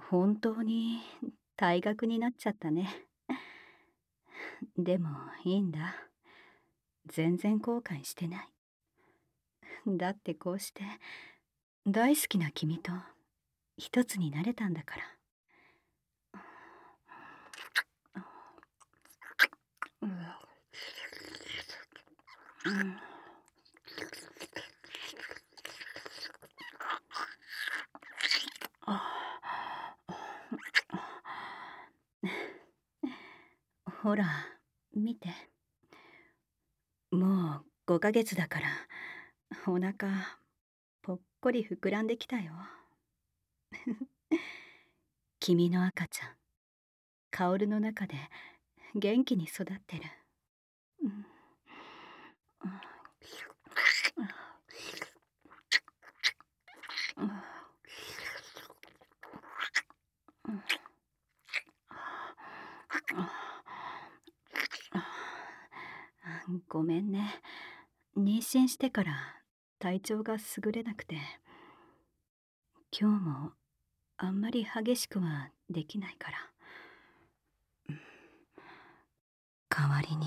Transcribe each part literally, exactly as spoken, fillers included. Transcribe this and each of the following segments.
本当に退学になっちゃったね。でもいいんだ。全然後悔してない。だってこうして大好きな君と一つになれたんだから。うんうん、あほら見て、もうごかげつだからお腹ぽっこり膨らんできたよ。君の赤ちゃんカオルの中で元気に育ってる。うんうんうんごめんね。妊娠してから体調が優れなくて、今日もあんまり激しくはできないから。代わりに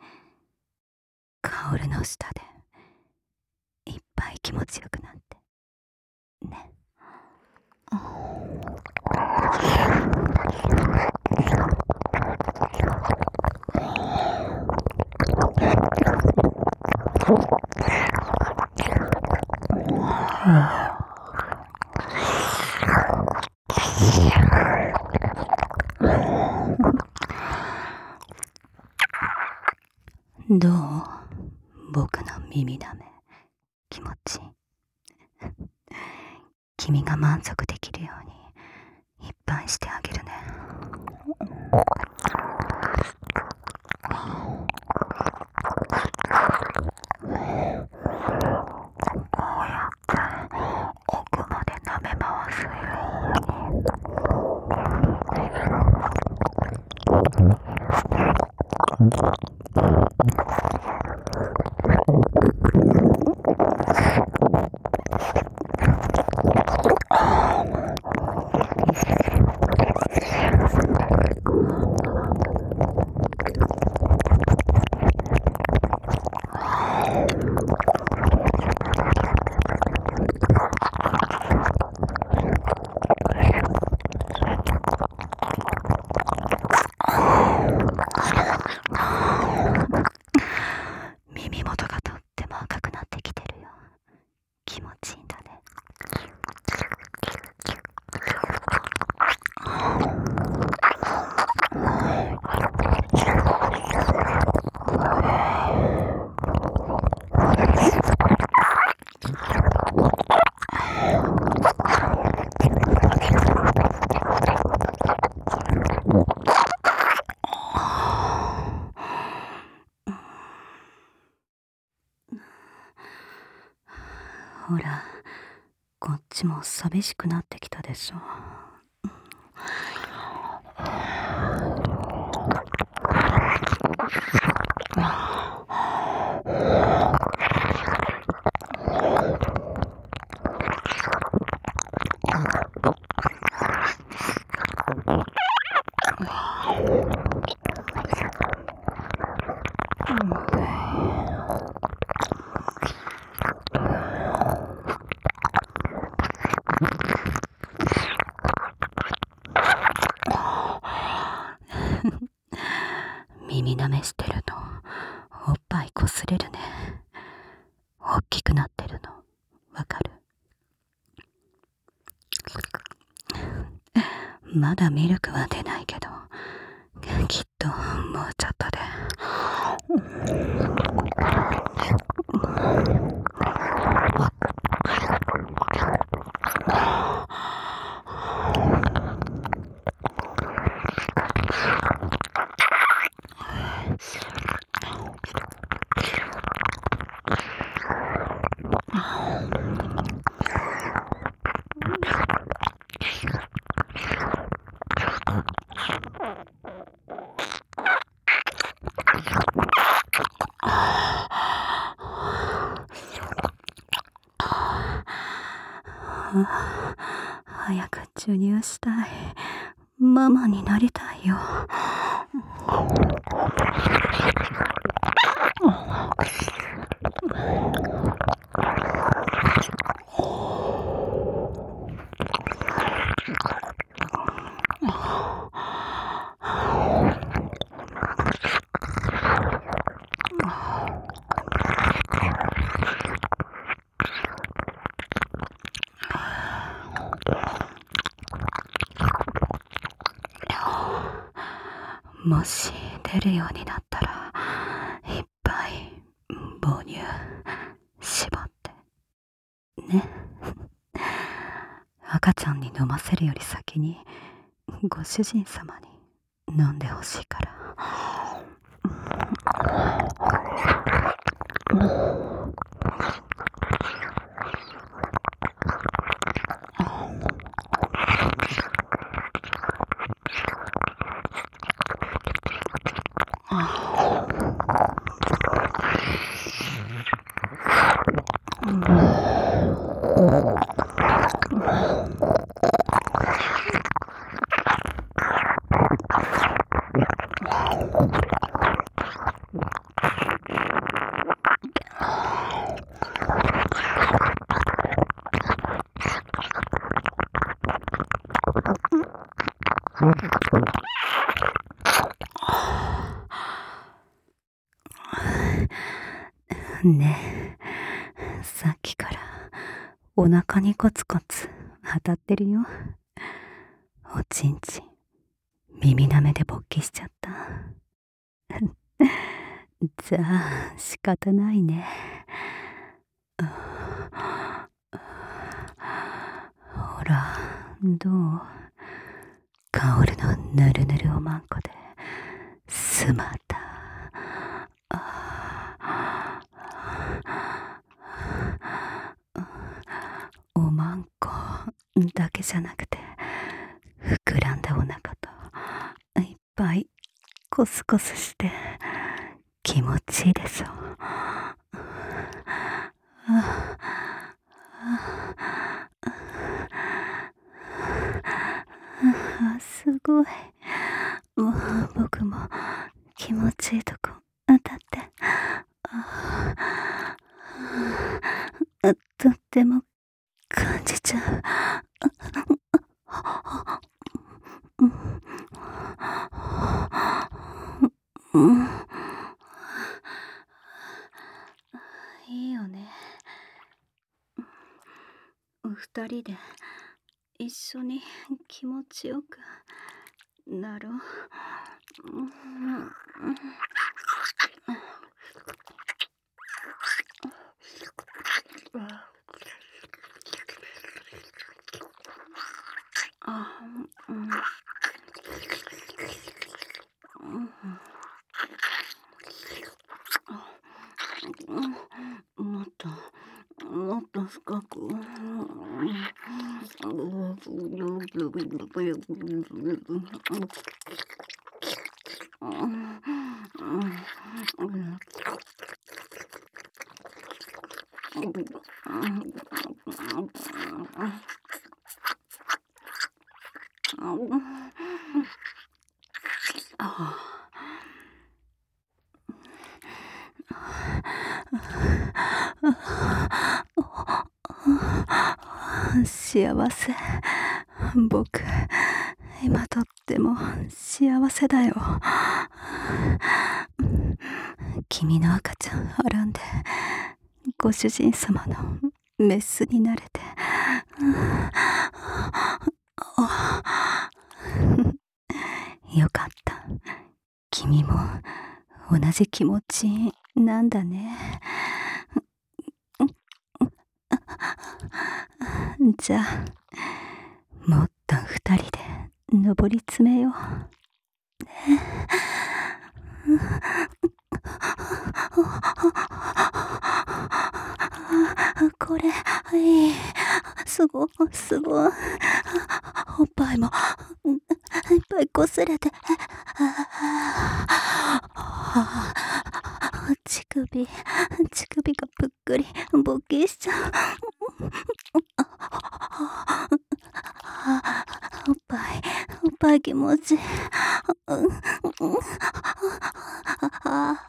カオルの下でいっぱい気持ちよくなってね。どう？僕の耳だめ気持ちいい？君が満足できるようにいっぱいしてあげるね。こうやって奥まで舐め回すよ。耳元がとっても赤くなってきてるよ。気持ちいいんだね。ほら、こっちも寂しくなってきたでしょ。耳なめしてるとおっぱいこすれるね。大きくなってるのわかる？まだミルクは出ないけど、きっともうちょっとで。早く授乳したい。 ママになりたいよ。もし出るようになったら、いっぱい母乳絞ってね。赤ちゃんに飲ませるより先にご主人様に飲んでほしいから。ねえ、さっきからお腹にコツコツ当たってるよ。おちんちん耳なめで勃起しちゃった。じゃあ仕方ないね。ほら、どう？香るのぬるぬるおまんこでスマタ。おまんこだけじゃなくて、膨らんだお腹といっぱいコスコスして気持ちいいでしょ。すごい。もう僕も気持ちいいとこ当たってとっても感じちゃう。いいよね。二人で一緒に気持ちよくなろう。あ、うん、もっともっと深く。幸せ。僕今とっても幸せだよ。君の赤ちゃんはらんでご主人様のメスになれて、よかった。君も同じ気持ちなんだね。じゃあもっと二人で登り詰めようね。これいい。すごすごい。おっぱいもいっぱい擦れて、乳首乳首がぷっくり勃起しちゃう。おっぱいおっぱい気持持ちいい。うんうんあ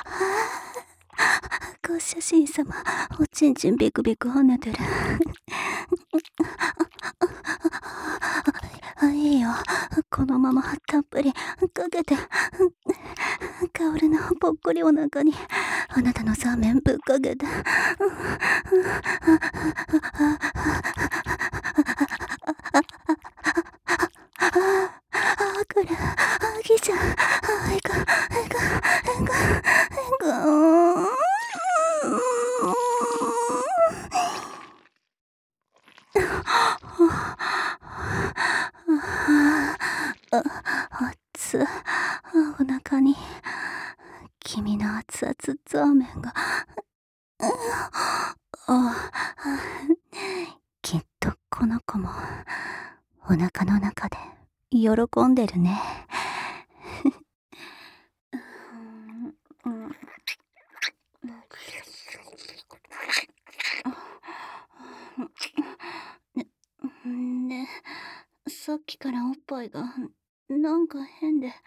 ご主人様、おちんちんビクビク跳ねてる。いいよ、このままたっぷりかけて、カオルのぽっこりお腹にあなたのサーメンぶっかけて。あくる、あきちゃん、あいか、いか、いか、いか、あつ、お腹に君の熱々ザーメンが。あきっとこの子もお腹の中で喜んでるね。ね、さっきからおっぱいがなんか変で。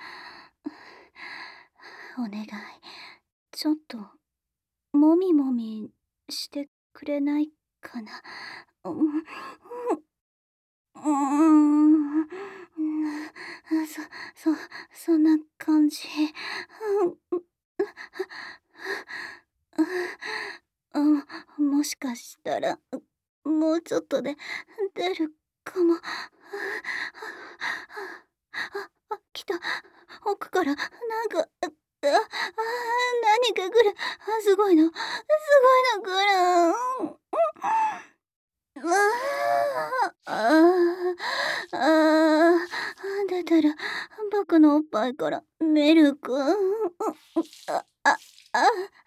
お願い、ちょっともみもみしてくれないかな。うん、うーん、そ、そ、そんな感じ。うん、もしかしたら、もうちょっとで出るかも。あ、あ、来た。奥からなんか、あ、あ、何か来る。あ、すごいの。すごいの来る。うわあ、ああ、ああ、出てる。僕のおっぱいからミルク。あ、あ、あ、あ、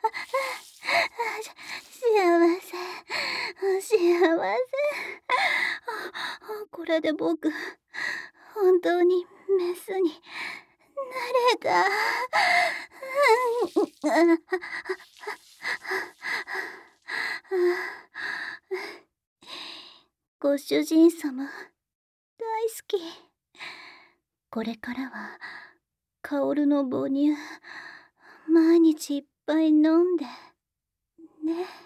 幸せ、幸せ。これで僕、本当にメスになれた。ご主人様、大好き。これからは、カオルの母乳、毎日いっぱい飲んで、ね。